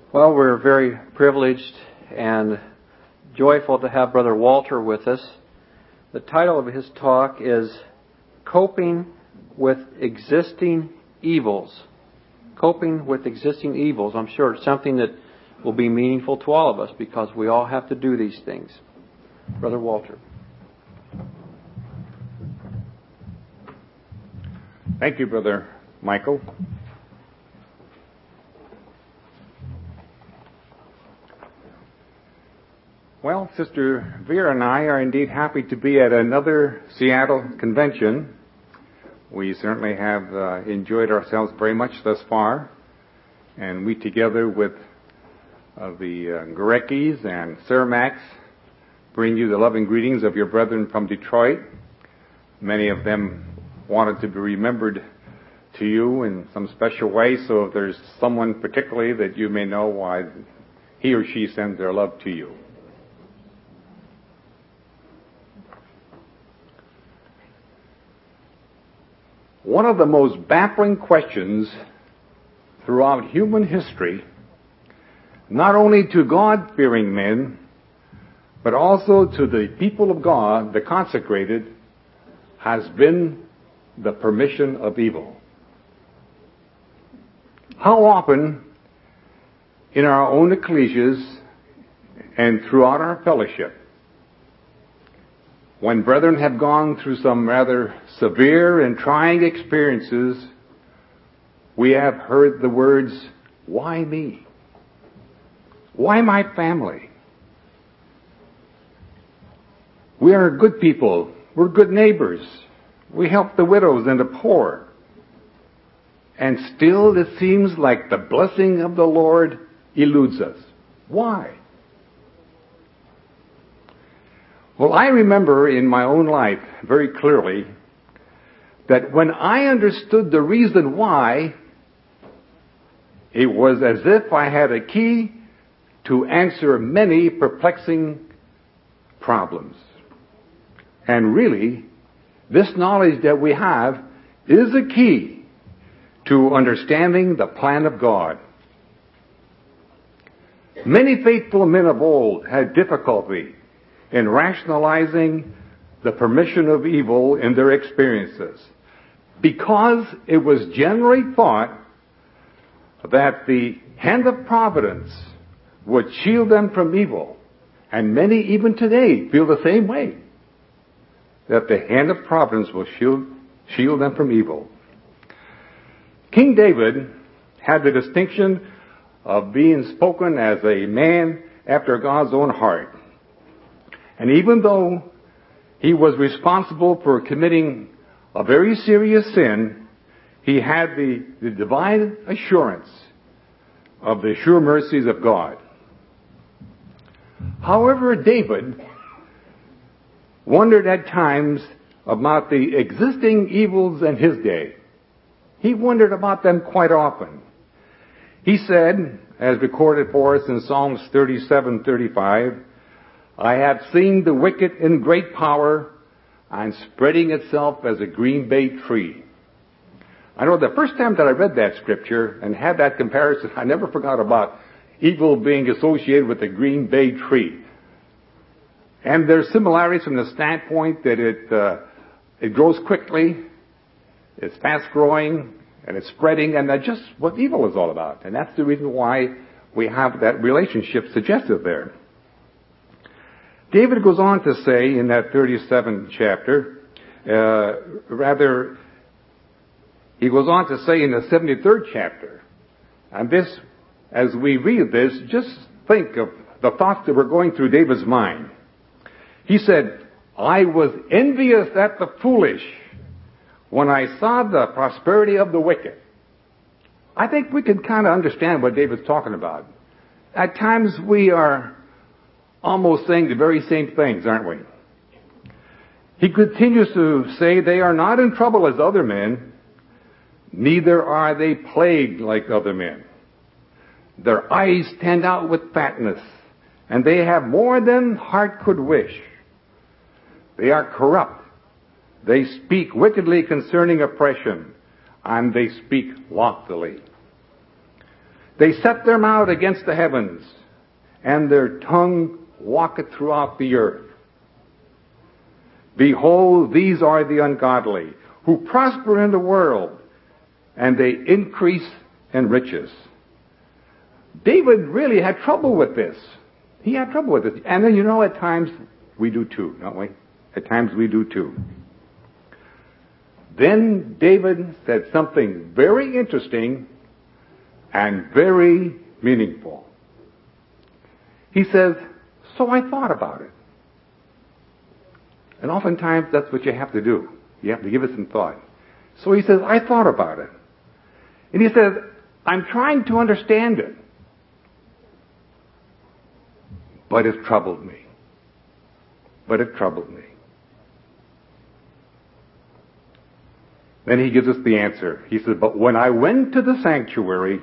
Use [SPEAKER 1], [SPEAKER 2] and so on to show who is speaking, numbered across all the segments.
[SPEAKER 1] Well, we're very privileged and joyful to have Brother Walter with us. The title of his talk is Coping with Existing Evils. Coping with Existing Evils. I'm sure it's something that will be meaningful to all of us because we all have to do these things. Brother Walter.
[SPEAKER 2] Thank you, Brother Michael. Well, Sister Vera and I are indeed happy to be at another Seattle convention. We certainly have enjoyed ourselves very much thus far. And we, together with the Goreckis and Cermacs, bring you the loving greetings of your brethren from Detroit. Many of them wanted to be remembered to you in some special way, so if there's someone particularly that you may know, why he or she sends their love to you. One of the most baffling questions throughout human history, not only to God-fearing men, but also to the people of God, the consecrated, has been the permission of evil. How often in our own ecclesias and throughout our fellowship, when brethren have gone through some rather severe and trying experiences, we have heard the words, "Why me? Why my family? We are good people. We're good neighbors. We help the widows and the poor." And still it seems like the blessing of the Lord eludes us. Why? Well, I remember in my own life very clearly that when I understood the reason why, it was as if I had a key to answer many perplexing problems. And really, this knowledge that we have is a key to understanding the plan of God. Many faithful men of old had difficulty in rationalizing the permission of evil in their experiences, because it was generally thought that the hand of providence would shield them from evil. And many even today feel the same way, that the hand of providence will shield them from evil. King David had the distinction of being spoken as a man after God's own heart. And even though he was responsible for committing a very serious sin, he had the divine assurance of the sure mercies of God. However, David wondered at times about the existing evils in his day. He wondered about them quite often. He said, as recorded for us in Psalms 37:35, "I have seen the wicked in great power and spreading itself as a green bay tree." I know the first time that I read that scripture and had that comparison, I never forgot about evil being associated with the green bay tree. And there's similarities from the standpoint that it grows quickly, it's fast growing, and it's spreading, and that's just what evil is all about. And that's the reason why we have that relationship suggested there. David goes on to say in that 37th chapter, he goes on to say in the 73rd chapter, and this, as we read this, just think of the thoughts that were going through David's mind. He said, "I was envious at the foolish when I saw the prosperity of the wicked." I think we can kind of understand what David's talking about. At times we are almost saying the very same things, aren't we? He continues to say, "They are not in trouble as other men, neither are they plagued like other men. Their eyes stand out with fatness, and they have more than heart could wish. They are corrupt. They speak wickedly concerning oppression, and they speak loftily." They set their mouth against the heavens, and their tongue walketh throughout the earth. Behold, these are the ungodly, who prosper in the world, and they increase in riches. David really had trouble with this. He had trouble with it. And then, at times we do too, don't we? At times we do too. Then David said something very interesting and very meaningful. He says, so I thought about it. And oftentimes that's what you have to do. You have to give it some thought. So he says, I thought about it. And he says, I'm trying to understand it. But it troubled me. Then he gives us the answer. He says, but when I went to the sanctuary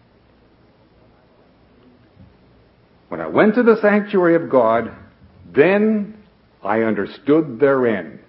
[SPEAKER 2] of God, then I understood therein.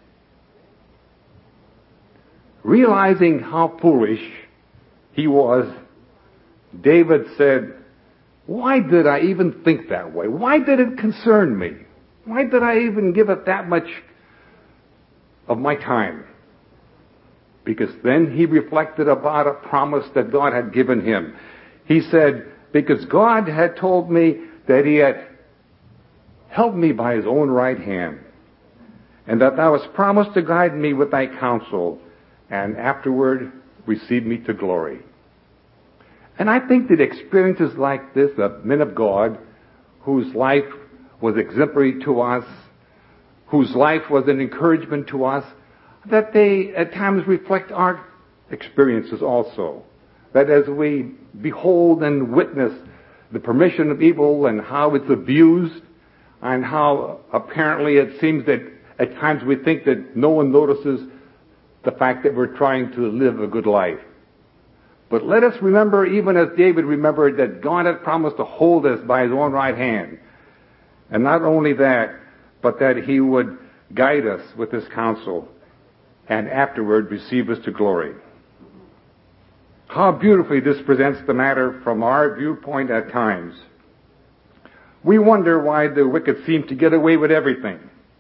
[SPEAKER 2] Realizing how foolish he was, David said, why did I even think that way? Why did it concern me? Why did I even give it that much of my time? Because then he reflected about a promise that God had given him. He said, because God had told me that he had held me by his own right hand, and that thou hast promised to guide me with thy counsel, and afterward receive me to glory. And I think that experiences like this of men of God, whose life was exemplary to us, whose life was an encouragement to us, that they at times reflect our experiences also. That as we behold and witness the permission of evil and how it's abused, and how apparently it seems that at times we think that no one notices the fact that we're trying to live a good life. But let us remember, even as David remembered, that God had promised to hold us by his own right hand. And not only that, but that he would guide us with his counsel and afterward receive us to glory. How beautifully this presents the matter from our viewpoint at times. We wonder why the wicked seem to get away with everything,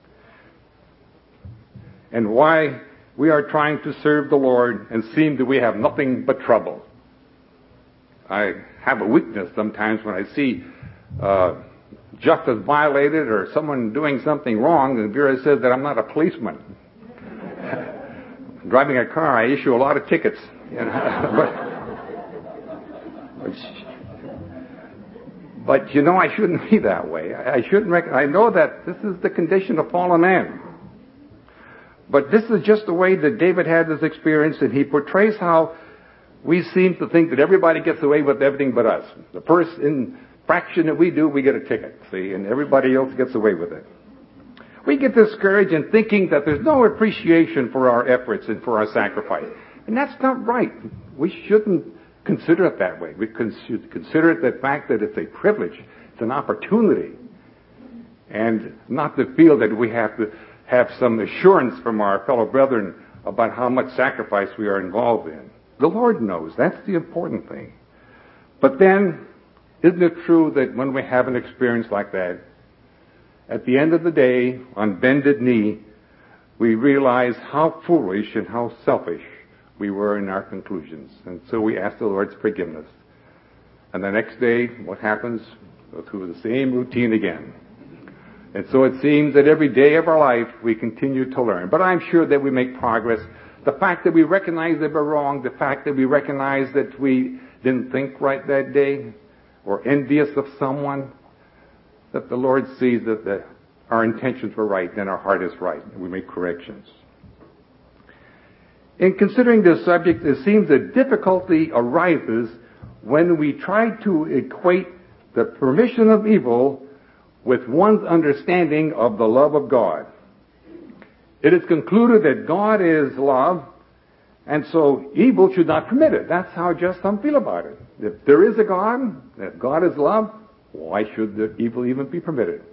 [SPEAKER 2] and why we are trying to serve the Lord and seem that we have nothing but trouble. I have a weakness sometimes when I see justice violated or someone doing something wrong, and Vera says that I'm not a policeman. Driving a car, I issue a lot of tickets. But I shouldn't be that way. I shouldn't. I know that this is the condition of fallen man. But this is just the way that David had his experience, and he portrays how we seem to think that everybody gets away with everything but us. The first infraction that we do, we get a ticket, see, and everybody else gets away with it. We get discouraged in thinking that there's no appreciation for our efforts and for our sacrifice. And that's not right. We shouldn't consider it that way. We should consider it the fact that it's a privilege, it's an opportunity, and not to feel that we have to have some assurance from our fellow brethren about how much sacrifice we are involved in. The Lord knows. That's the important thing. But then, isn't it true that when we have an experience like that, at the end of the day, on bended knee, we realize how foolish and how selfish we were in our conclusions. And so we ask the Lord's forgiveness. And the next day, what happens? Go through the same routine again. And so it seems that every day of our life, we continue to learn. But I'm sure that we make progress. The fact that we recognize that we're wrong, the fact that we recognize that we didn't think right that day, or envious of someone, that the Lord sees that our intentions were right and our heart is right, and we make corrections. In considering this subject, it seems that difficulty arises when we try to equate the permission of evil with one's understanding of the love of God. It is concluded that God is love, and so evil should not permit it. That's how just some feel about it. If there is a God, if God is love, why should the evil even be permitted?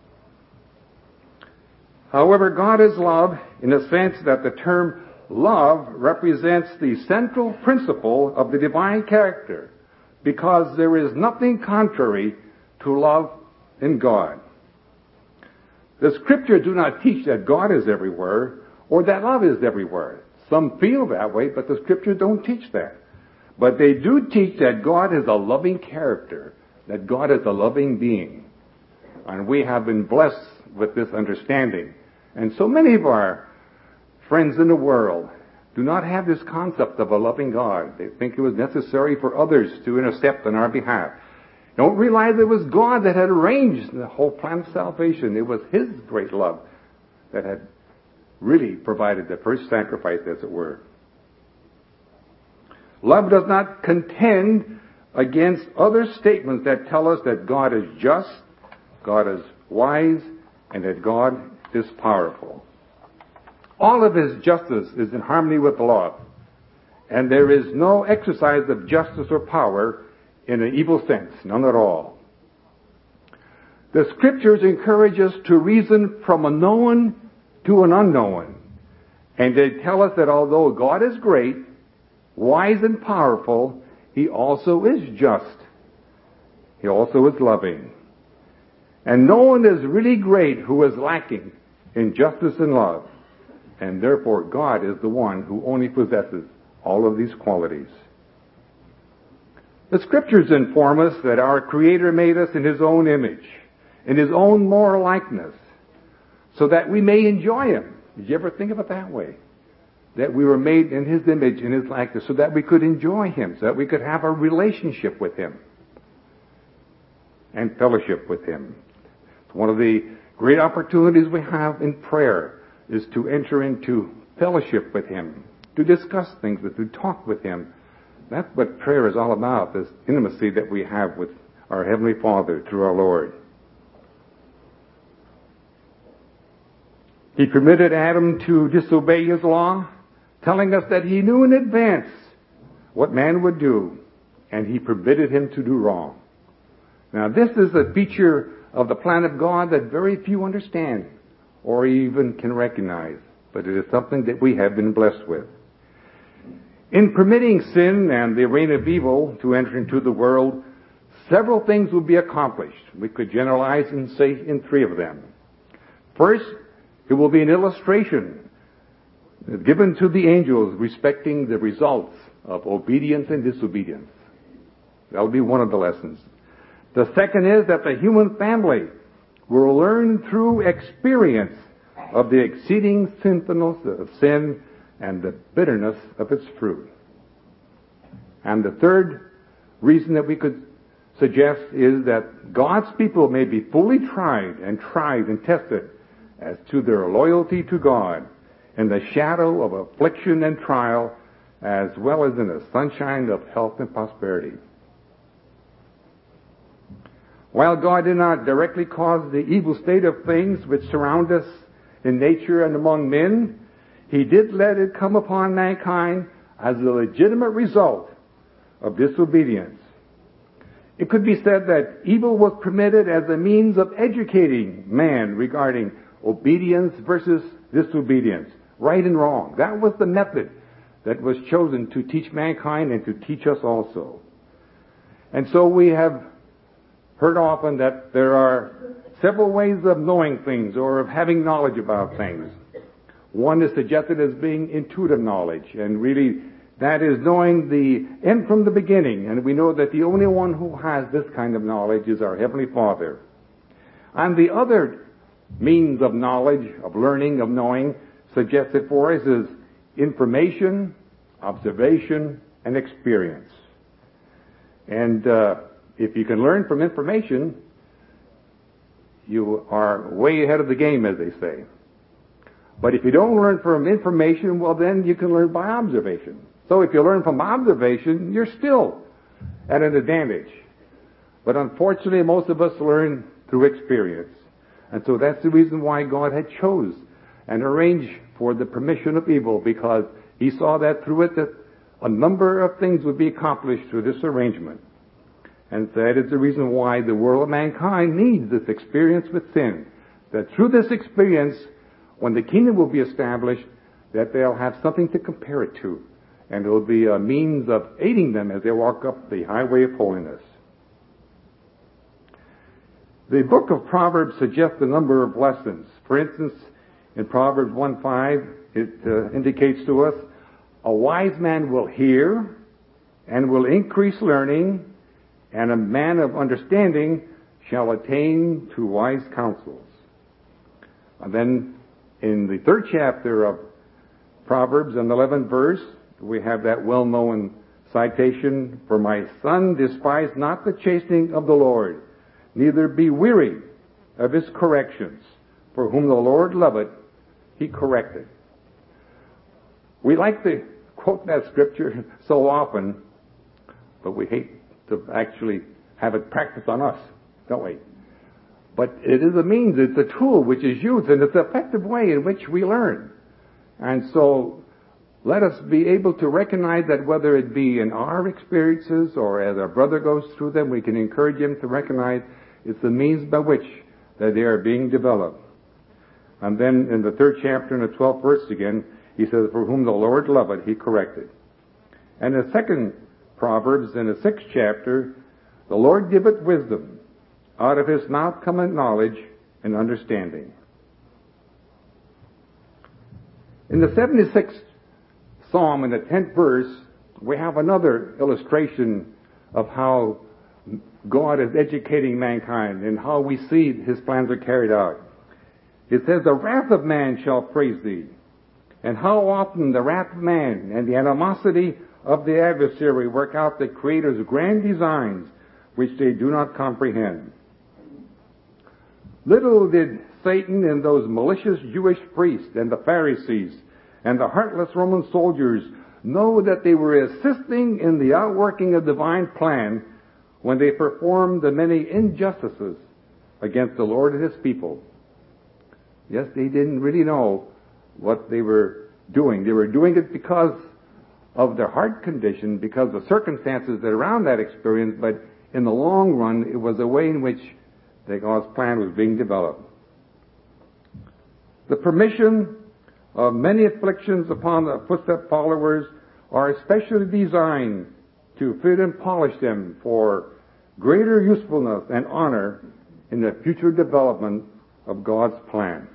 [SPEAKER 2] However, God is love in the sense that the term love represents the central principle of the divine character, because there is nothing contrary to love in God. The Scriptures do not teach that God is everywhere or that love is everywhere. Some feel that way, but the Scriptures don't teach that. But they do teach that God is a loving character, that God is a loving being. And we have been blessed with this understanding. And so many of our friends in the world do not have this concept of a loving God. They think it was necessary for others to intercept on our behalf. Don't realize it was God that had arranged the whole plan of salvation. It was His great love that had really provided the first sacrifice, as it were. Love does not contend against other statements that tell us that God is just, God is wise, and that God is powerful. All of His justice is in harmony with love, and there is no exercise of justice or power in an evil sense, none at all. The Scriptures encourage us to reason from a known to an unknown, and they tell us that although God is great, wise and powerful, He also is just. He also is loving. And no one is really great who is lacking in justice and love. And therefore, God is the one who only possesses all of these qualities. The Scriptures inform us that our Creator made us in His own image, in His own moral likeness, so that we may enjoy Him. Did you ever think of it that way? That we were made in His image, in His likeness, so that we could enjoy Him, so that we could have a relationship with Him and fellowship with Him. One of the great opportunities we have in prayer is to enter into fellowship with Him, to discuss things, to talk with Him. That's what prayer is all about, this intimacy that we have with our Heavenly Father through our Lord. He permitted Adam to disobey His law, telling us that He knew in advance what man would do, and He permitted him to do wrong. Now, this is a feature of the plan of God that very few understand or even can recognize, but it is something that we have been blessed with. In permitting sin and the reign of evil to enter into the world, several things will be accomplished. We could generalize and say in three of them. First, it will be an illustration given to the angels respecting the results of obedience and disobedience. That will be one of the lessons. The second is that the human family will learn through experience of the exceeding sinfulness of sin and the bitterness of its fruit. And the third reason that we could suggest is that God's people may be fully tried and tested as to their loyalty to God in the shadow of affliction and trial, as well as in the sunshine of health and prosperity. While God did not directly cause the evil state of things which surround us in nature and among men, He did let it come upon mankind as a legitimate result of disobedience. It could be said that evil was permitted as a means of educating man regarding obedience versus disobedience, right and wrong. That was the method that was chosen to teach mankind and to teach us also. And so we have heard often that there are several ways of knowing things or of having knowledge about things. One is suggested as being intuitive knowledge, and really that is knowing the end from the beginning. And we know that the only one who has this kind of knowledge is our Heavenly Father. And the other means of knowledge, of learning, of knowing, suggested for us is information, observation, and experience. And if you can learn from information, you are way ahead of the game, as they say. But if you don't learn from information, well, then you can learn by observation. So if you learn from observation, you're still at an advantage. But unfortunately, most of us learn through experience. And so that's the reason why God had chose and arranged for the permission of evil, because He saw that through it that a number of things would be accomplished through this arrangement. And that is the reason why the world of mankind needs this experience with sin. That through this experience, when the kingdom will be established, that they'll have something to compare it to. and it will be a means of aiding them as they walk up the highway of holiness. The book of Proverbs suggests a number of lessons. For instance, in Proverbs 1:5, it indicates to us, a wise man will hear and will increase learning, and a man of understanding shall attain to wise counsels. And then in the 3rd chapter of Proverbs, in the 11th verse, we have that well-known citation, "For my son, despise not the chastening of the Lord, neither be weary of his corrections. For whom the Lord loveth, he correcteth." We like to quote that scripture so often, but we hate to actually have it practiced on us, don't we? But it is a means, it's a tool which is used, and it's an effective way in which we learn. And so let us be able to recognize that whether it be in our experiences or as our brother goes through them, we can encourage him to recognize it's the means by which that they are being developed. And then in the 3rd chapter and the 12th verse again, he says, "For whom the Lord loveth, he corrected." And in the 2nd Proverbs, in the 6th chapter, "The Lord giveth wisdom. Out of his mouth cometh knowledge and understanding." In the 76th Psalm, in the 10th verse, we have another illustration of how God is educating mankind and how we see his plans are carried out. It says, "The wrath of man shall praise thee, and how often the wrath of man and the animosity of the adversary work out the Creator's grand designs, which they do not comprehend." Little did Satan and those malicious Jewish priests and the Pharisees and the heartless Roman soldiers know that they were assisting in the outworking of divine plan when they performed the many injustices against the Lord and his people. Yes, they didn't really know what they were doing. They were doing it because of their heart condition, because of circumstances that around that experience, but in the long run, it was a way in which God's plan was being developed. The permission of many afflictions upon the footstep followers are especially designed to fit and polish them for greater usefulness and honor in the future development of God's plan.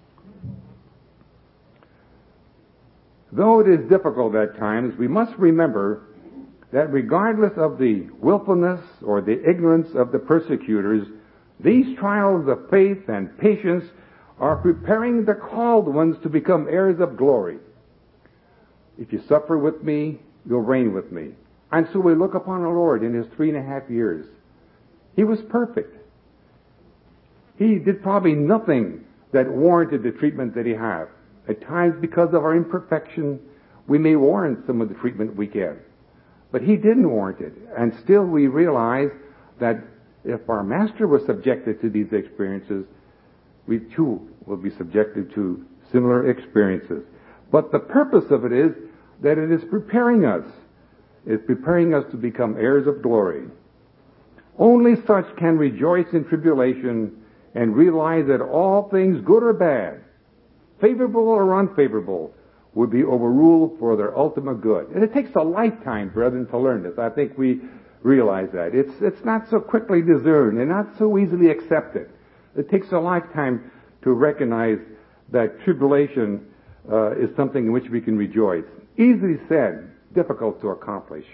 [SPEAKER 2] Though it is difficult at times, we must remember that regardless of the willfulness or the ignorance of the persecutors, these trials of faith and patience are preparing the called ones to become heirs of glory. "If you suffer with me, you'll reign with me." And so we look upon our Lord in his 3.5 years. He was perfect. He did probably nothing that warranted the treatment that he had. At times, because of our imperfection, we may warrant some of the treatment we get. But he didn't warrant it. And still we realize that if our Master was subjected to these experiences, we too will be subjected to similar experiences. But the purpose of it is that it is preparing us. It's preparing us to become heirs of glory. Only such can rejoice in tribulation and realize that all things, good or bad, favorable or unfavorable, would be overruled for their ultimate good. And it takes a lifetime, brethren, to learn this. I think we realize that. It's not so quickly discerned and not so easily accepted. It takes a lifetime to recognize that tribulation is something in which we can rejoice. Easily said, difficult to accomplish.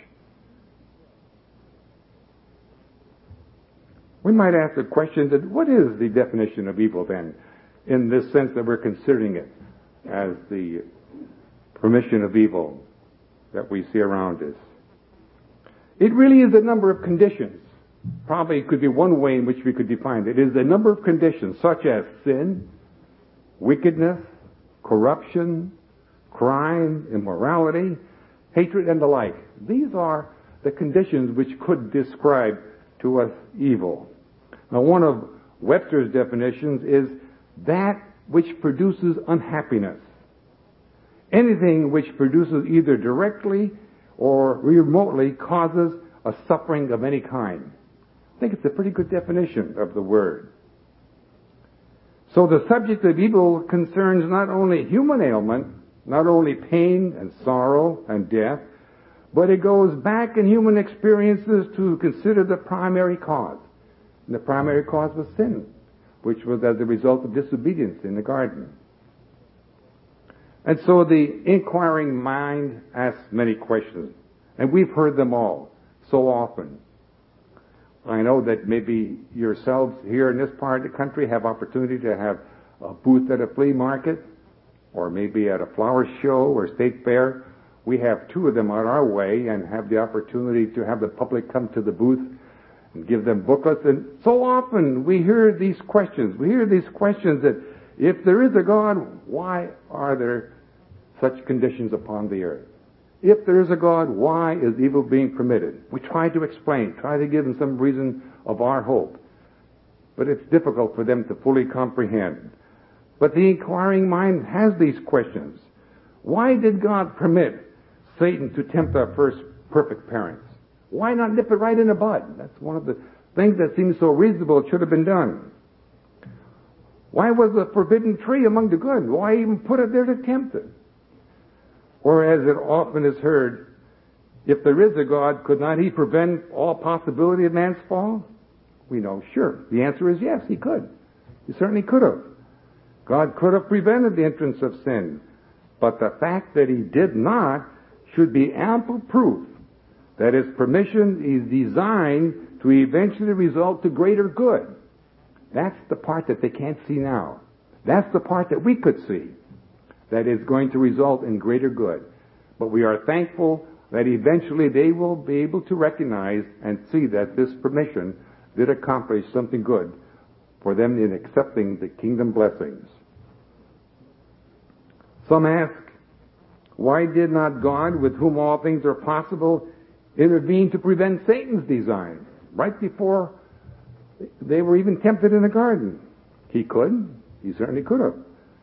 [SPEAKER 2] We might ask the question that what is the definition of evil then, in this sense that we're considering it as the permission of evil that we see around us? It really is a number of conditions. Probably could be one way in which we could define it. It is a number of conditions such as sin, wickedness, corruption, crime, immorality, hatred, and the like. These are the conditions which could describe to us evil. Now, one of Webster's definitions is that which produces unhappiness. Anything which produces either directly or remotely causes a suffering of any kind. I think it's a pretty good definition of the word. So the subject of evil concerns not only human ailment, not only pain and sorrow and death, but it goes back in human experiences to consider the primary cause. And the primary cause was sin, which was as a result of disobedience in the garden. And so the inquiring mind asks many questions, and we've heard them all so often. I know that maybe yourselves here in this part of the country have opportunity to have a booth at a flea market, or maybe at a flower show or state fair. We have two of them on our way and have the opportunity to have the public come to the booth and give them booklets. And so often we hear these questions. We hear these questions that if there is a God, why are there such conditions upon the earth? If there is a God, why is evil being permitted? We try to explain, try to give them some reason of our hope. But it's difficult for them to fully comprehend. But the inquiring mind has these questions. Why did God permit Satan to tempt our first perfect parents? Why not nip it right in the bud? That's one of the things that seems so reasonable it should have been done. Why was the forbidden tree among the good? Why even put it there to tempt it? Or as it often is heard, if there is a God, could not he prevent all possibility of man's fall? We know, sure. The answer is yes, he could. He certainly could have. God could have prevented the entrance of sin. But the fact that he did not should be ample proof that his permission is designed to eventually result to greater good. That's the part that they can't see now. That's the part that we could see, that is going to result in greater good. But we are thankful that eventually they will be able to recognize and see that this permission did accomplish something good for them in accepting the kingdom blessings. Some ask, why did not God, with whom all things are possible, intervene to prevent Satan's design right before they were even tempted in the garden? He could. He certainly could have.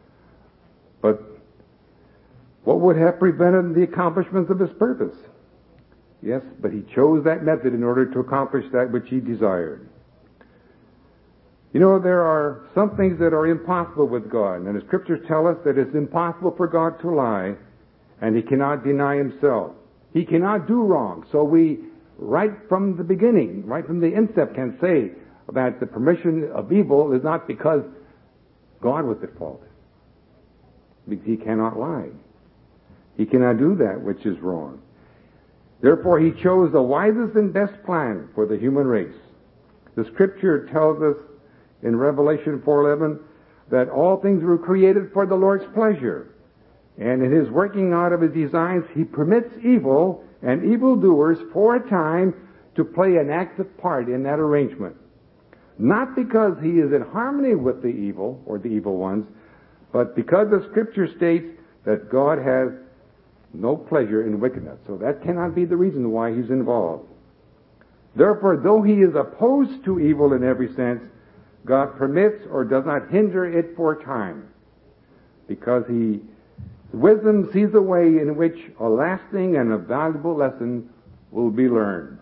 [SPEAKER 2] But what would have prevented the accomplishment of his purpose? Yes, but he chose that method in order to accomplish that which he desired. You know, there are some things that are impossible with God, and the scriptures tell us that it's impossible for God to lie, and he cannot deny himself. He cannot do wrong. So we, right from the beginning, right from the incept, can say that the permission of evil is not because God was at fault. Because he cannot lie. He cannot do that which is wrong. Therefore, he chose the wisest and best plan for the human race. The scripture tells us in Revelation 4:11 that all things were created for the Lord's pleasure. And in his working out of his designs, he permits evil and evildoers for a time to play an active part in that arrangement. Not because he is in harmony with the evil or the evil ones, but because the scripture states that God has no pleasure in wickedness. So that cannot be the reason why he's involved. Therefore, though he is opposed to evil in every sense, God permits or does not hinder it for a time, because wisdom sees a way in which a lasting and a valuable lesson will be learned.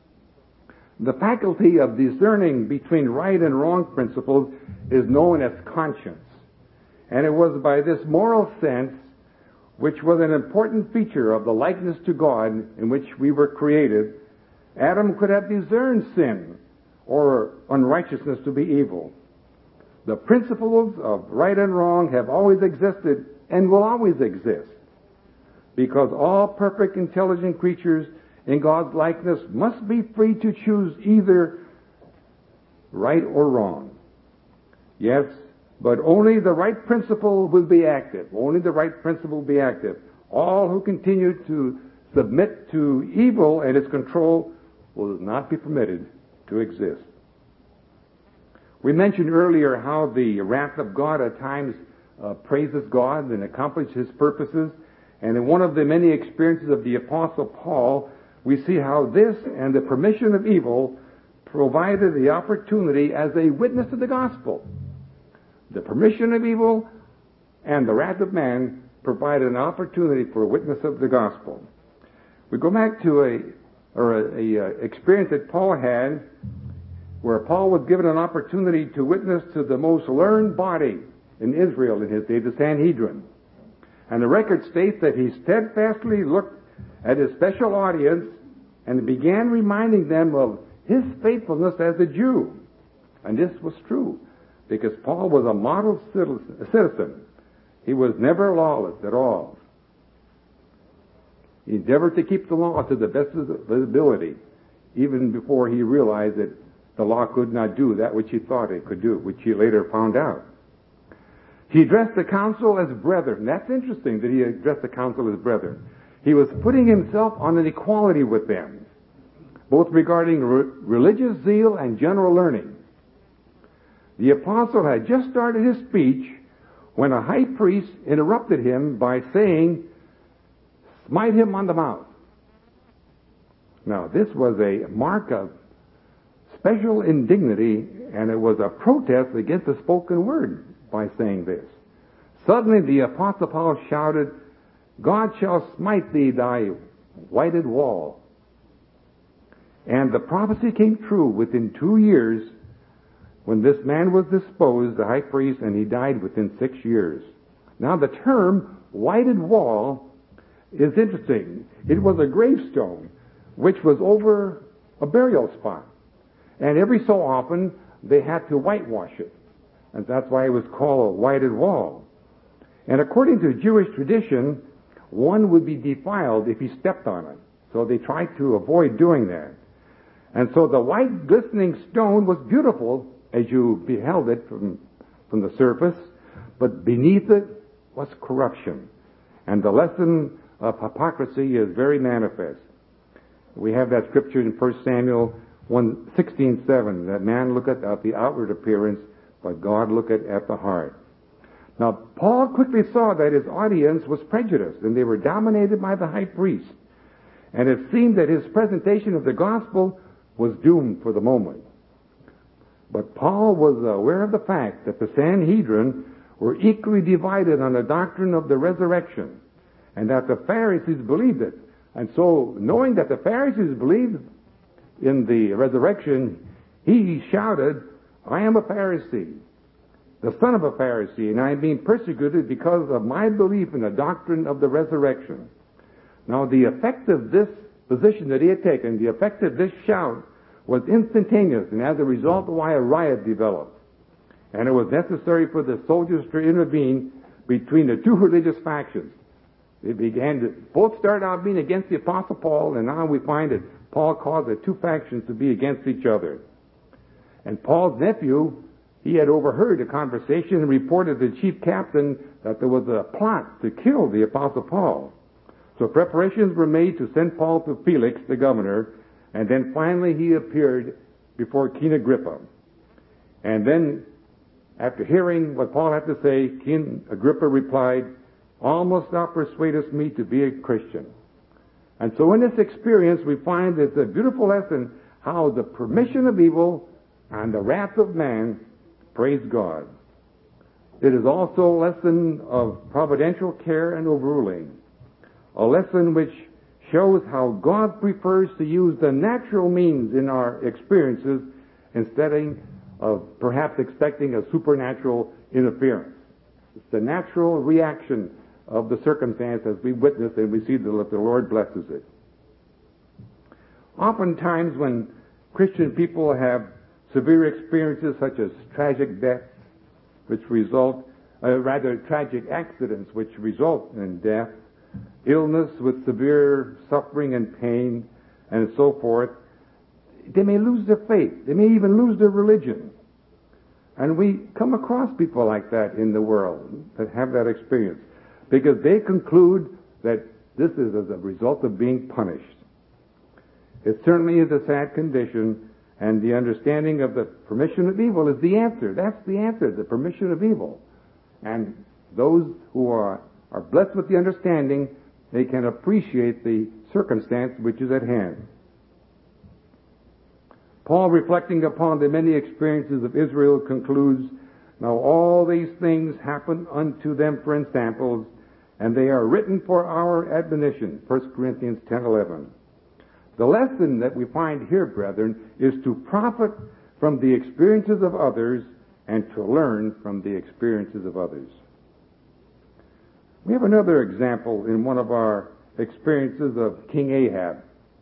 [SPEAKER 2] The faculty of discerning between right and wrong principles is known as conscience. And it was by this moral sense, which was an important feature of the likeness to God in which we were created, Adam could have discerned sin or unrighteousness to be evil. The principles of right and wrong have always existed and will always exist, because all perfect, intelligent creatures in God's likeness must be free to choose either right or wrong. Yes, but only the right principle will be active. Only the right principle will be active. All who continue to submit to evil and its control will not be permitted to exist. We mentioned earlier how the wrath of God at times praises God and accomplishes his purposes. And in one of the many experiences of the Apostle Paul, we see how this and the permission of evil provided the opportunity as a witness to the gospel. The permission of evil and the wrath of man provided an opportunity for a witness of the gospel. We go back to a experience that Paul had, where Paul was given an opportunity to witness to the most learned body in Israel in his day, the Sanhedrin. And the record states that he steadfastly looked at his special audience and began reminding them of his faithfulness as a Jew. And this was true, because Paul was a model citizen. He was never lawless at all. He endeavored to keep the law to the best of his ability, even before he realized that the law could not do that which he thought it could do, which he later found out. He addressed the council as brethren. That's interesting that he addressed the council as brethren. He was putting himself on an equality with them, both regarding religious zeal and general learning. The apostle had just started his speech when a high priest interrupted him by saying, "Smite him on the mouth." Now, this was a mark of special indignity, and it was a protest against the spoken word by saying this. Suddenly the apostle Paul shouted, "God shall smite thee, thy whited wall." And the prophecy came true within 2 years when this man was disposed, the high priest, and he died within 6 years. Now the term whited wall is interesting. It was a gravestone which was over a burial spot. And every so often they had to whitewash it. And that's why it was called a whited wall. And according to Jewish tradition, one would be defiled if he stepped on it. So they tried to avoid doing that. And so the white glistening stone was beautiful as you beheld it from the surface, but beneath it was corruption. And the lesson of hypocrisy is very manifest. We have that scripture in 1 Samuel 16:7, that man looketh at the outward appearance, but God looketh at the heart. Now, Paul quickly saw that his audience was prejudiced, and they were dominated by the high priest. And it seemed that his presentation of the gospel was doomed for the moment. But Paul was aware of the fact that the Sanhedrin were equally divided on the doctrine of the resurrection, and that the Pharisees believed it. And so, knowing that the Pharisees believed in the resurrection, he shouted, "I am a Pharisee, the son of a Pharisee, and I am being persecuted because of my belief in the doctrine of the resurrection." Now, the effect of this position that he had taken, the effect of this shout, was instantaneous, and as a result, why a riot developed. And it was necessary for the soldiers to intervene between the two religious factions. They began to both start out being against the Apostle Paul, and now we find that Paul caused the two factions to be against each other. And Paul's nephew, he had overheard the conversation and reported to the chief captain that there was a plot to kill the Apostle Paul. So preparations were made to send Paul to Felix, the governor, and then finally he appeared before King Agrippa. And then, after hearing what Paul had to say, King Agrippa replied, "Almost thou persuadest me to be a Christian." And so in this experience we find it's a beautiful lesson how the permission of evil and the wrath of man praise God. It is also a lesson of providential care and overruling, a lesson which shows how God prefers to use the natural means in our experiences instead of perhaps expecting a supernatural interference. It's the natural reaction of the circumstance as we witness and we see that the Lord blesses it. Oftentimes when Christian people have severe experiences such as tragic deaths, tragic accidents which result in death, illness with severe suffering and pain, and so forth, they may lose their faith. They may even lose their religion. And we come across people like that in the world that have that experience because they conclude that this is as a result of being punished. It certainly is a sad condition, and the understanding of the permission of evil is the answer. That's the answer, the permission of evil. And those who are blessed with the understanding, they can appreciate the circumstance which is at hand. Paul, reflecting upon the many experiences of Israel, concludes, "Now all these things happen unto them for examples, and they are written for our admonition." 1 Corinthians 10:11. The lesson that we find here, brethren, is to profit from the experiences of others and to learn from the experiences of others. We have another example in one of our experiences of King Ahab.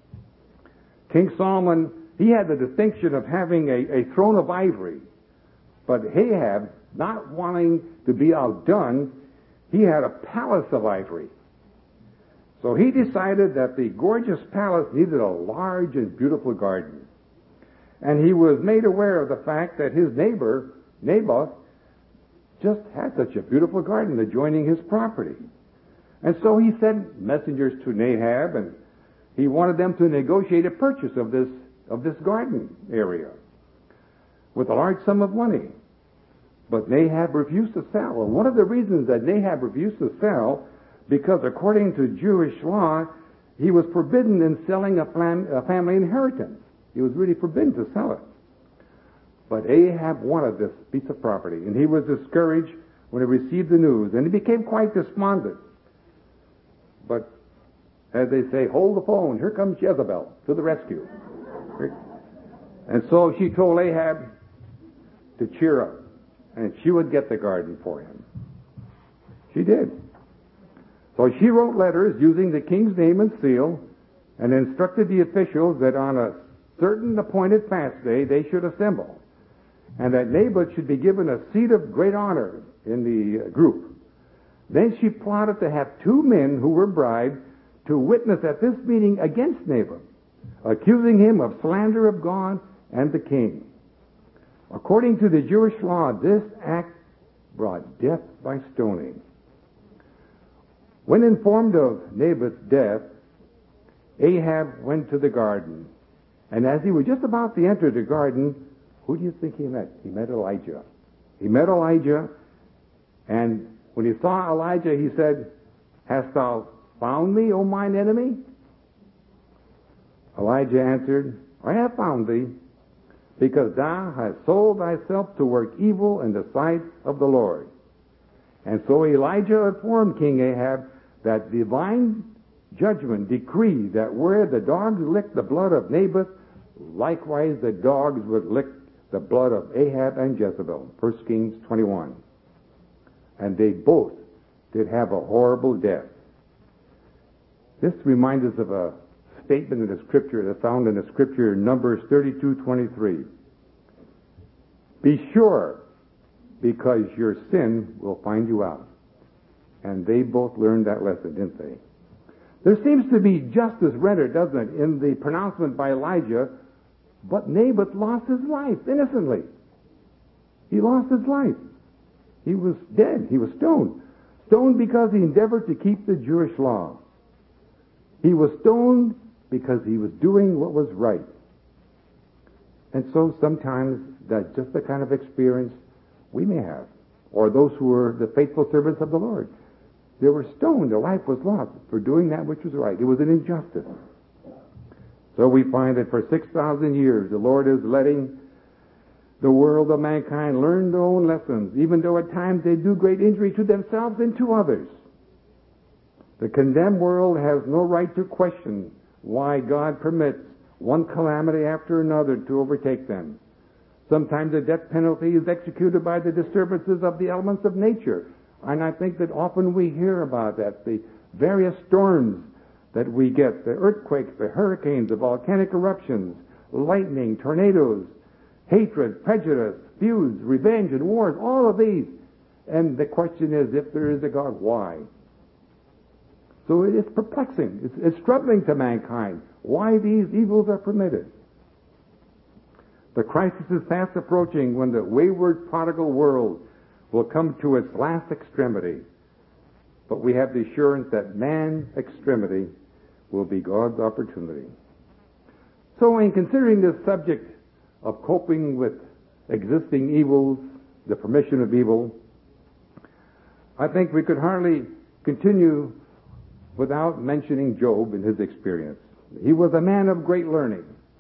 [SPEAKER 2] King Solomon, he had the distinction of having a throne of ivory. But Ahab, not wanting to be outdone, he had a palace of ivory. So he decided that the gorgeous palace needed a large and beautiful garden. And he was made aware of the fact that his neighbor, Naboth, just had such a beautiful garden adjoining his property. And so he sent messengers to Ahab, and he wanted them to negotiate a purchase of this garden area with a large sum of money. But Ahab refused to sell. And one of the reasons that Ahab refused to sell, because according to Jewish law, he was forbidden in selling a family inheritance. He was really forbidden to sell it. But Ahab wanted this piece of property, and he was discouraged when he received the news, and he became quite despondent. But as they say, hold the phone, here comes Jezebel to the rescue. And so she told Ahab to cheer up, and she would get the garden for him. She did. So she wrote letters using the king's name and seal, and instructed the officials that on a certain appointed fast day they should assemble, and that Naboth should be given a seat of great honor in the group. Then she plotted to have two men who were bribed to witness at this meeting against Naboth, accusing him of slander of God and the king. According to the Jewish law, this act brought death by stoning. When informed of Naboth's death, Ahab went to the garden. And as he was just about to enter the garden, who do you think he met? He met Elijah. He met Elijah, and when he saw Elijah, he said, "Hast thou found me, O mine enemy?" Elijah answered, "I have found thee, because thou hast sold thyself to work evil in the sight of the Lord." And so Elijah informed King Ahab that divine judgment decreed that where the dogs licked the blood of Naboth, likewise the dogs would lick the blood of Ahab and Jezebel. 1 Kings 21. And they both did have a horrible death. This reminds us of a statement in the Scripture that's found in the Scripture, Numbers 32:23. "Be sure, because your sin will find you out." And they both learned that lesson, didn't they? There seems to be justice rendered, doesn't it, in the pronouncement by Elijah, but Naboth lost his life innocently. He lost his life. He was dead. He was stoned. Stoned because he endeavored to keep the Jewish law. He was stoned because he was doing what was right. And so sometimes that's just the kind of experience we may have, or those who were the faithful servants of the Lord. They were stoned. Their life was lost for doing that which was right. It was an injustice. So we find that for 6,000 years, the Lord is letting the world of mankind learn their own lessons, even though at times they do great injury to themselves and to others. The condemned world has no right to question why God permits one calamity after another to overtake them. Sometimes the death penalty is executed by the disturbances of the elements of nature. And I think that often we hear about that, the various storms that we get, the earthquakes, the hurricanes, the volcanic eruptions, lightning, tornadoes, hatred, prejudice, feuds, revenge, and wars, all of these. And the question is, if there is a God, why? So it's perplexing. It's troubling to mankind why these evils are permitted. The crisis is fast approaching when the wayward prodigal world will come to its last extremity. But we have the assurance that man's extremity will be God's opportunity. So in considering this subject of coping with existing evils, the permission of evil, I think we could hardly continue without mentioning Job and his experience. He was a man of great learning.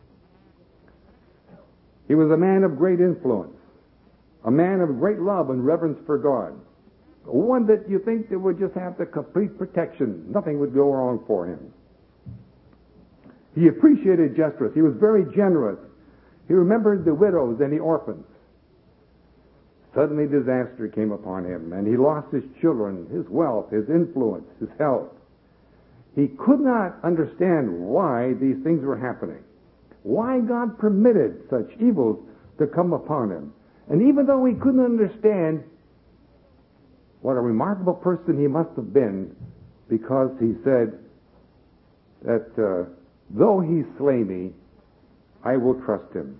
[SPEAKER 2] He was a man of great influence, a man of great love and reverence for God, one that you think that would just have the complete protection. Nothing would go wrong for him. He appreciated justice. He was very generous. He remembered the widows and the orphans. Suddenly disaster came upon him, and he lost his children, his wealth, his influence, his health. He could not understand why these things were happening, why God permitted such evils to come upon him. And even though he couldn't understand, what a remarkable person he must have been, because he said that though he slay me, I will trust him.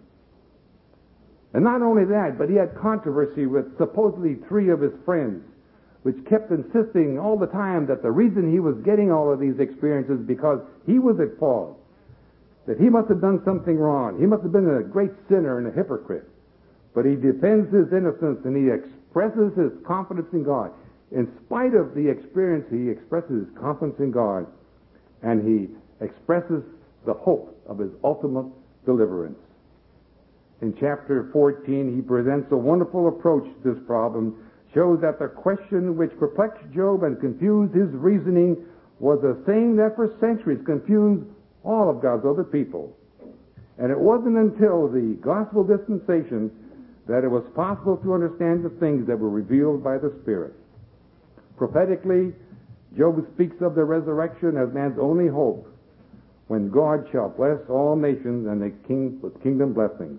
[SPEAKER 2] And not only that, but he had controversy with supposedly 3 of his friends, which kept insisting all the time that the reason he was getting all of these experiences because he was at fault, that he must have done something wrong. He must have been a great sinner and a hypocrite. But he defends his innocence and he expresses his confidence in God. In spite of the experience, he expresses his confidence in God, and he expresses the hope of his ultimate deliverance. In chapter 14, he presents a wonderful approach to this problem, shows that the question which perplexed Job and confused his reasoning was the same that for centuries confused all of God's other people. And it wasn't until the gospel dispensation that it was possible to understand the things that were revealed by the Spirit. Prophetically, Job speaks of the resurrection as man's only hope, when God shall bless all nations and the king with kingdom blessings.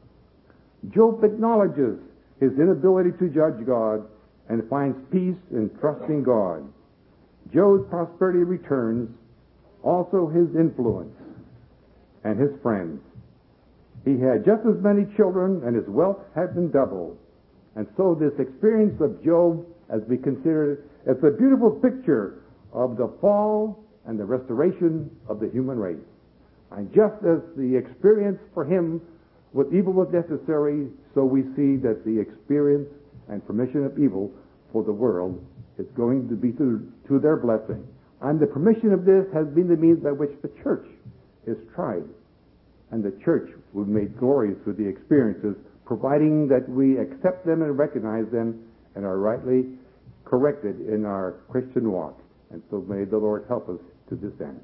[SPEAKER 2] Job acknowledges his inability to judge God and finds peace in trusting God. Job's prosperity returns, also his influence and his friends. He had just as many children, and his wealth had been doubled. And so this experience of Job, as we consider it, it's a beautiful picture of the fall and the restoration of the human race. And just as the experience for him with evil was necessary, so we see that the experience and permission of evil for the world is going to be to their blessing. And the permission of this has been the means by which the church is tried. And the church will be made glorious with the experiences, providing that we accept them and recognize them and are rightly corrected in our Christian walk. And so may the Lord help us to this end.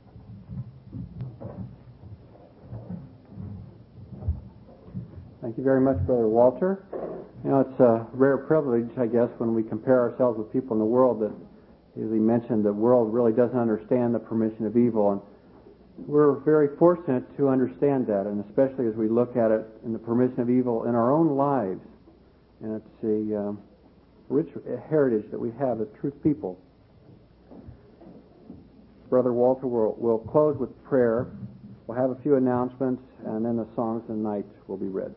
[SPEAKER 1] Thank you very much, Brother Walter. You know, it's a rare privilege, I guess, when we compare ourselves with people in the world that, as he mentioned, the world really doesn't understand the permission of evil. And we're very fortunate to understand that, and especially as we look at it in the permission of evil in our own lives. And it's a rich heritage that we have as truth people. Brother Walter will close with prayer. We'll have a few announcements, and then the songs of the night will be read.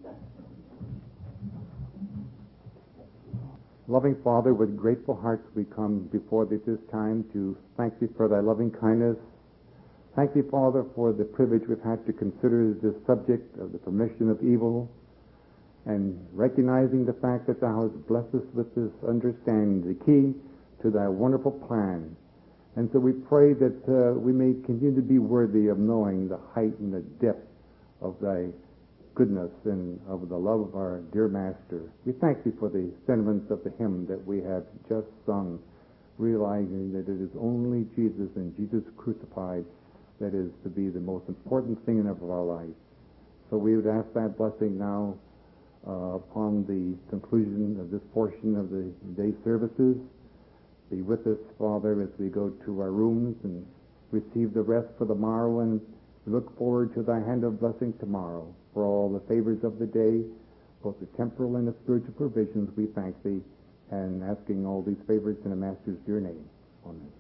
[SPEAKER 2] Loving Father, with grateful hearts we come before Thee this time to thank Thee for Thy loving kindness. Thank Thee, Father, for the privilege we've had to consider this subject of the permission of evil, and recognizing the fact that Thou hast blessed us with this understanding, the key to Thy wonderful plan. And so we pray that we may continue to be worthy of knowing the height and the depth of Thy goodness and of the love of our dear Master. We thank Thee for the sentiments of the hymn that we have just sung, realizing that it is only Jesus and Jesus crucified that is to be the most important thing in our life. So we would ask that blessing now upon the conclusion of this portion of the day services. Be with us, Father, as we go to our rooms and receive the rest for the morrow, and we look forward to Thy hand of blessing tomorrow. For all the favors of the day, both the temporal and the spiritual provisions, we thank Thee, and asking all these favors in the Master's dear name. Amen.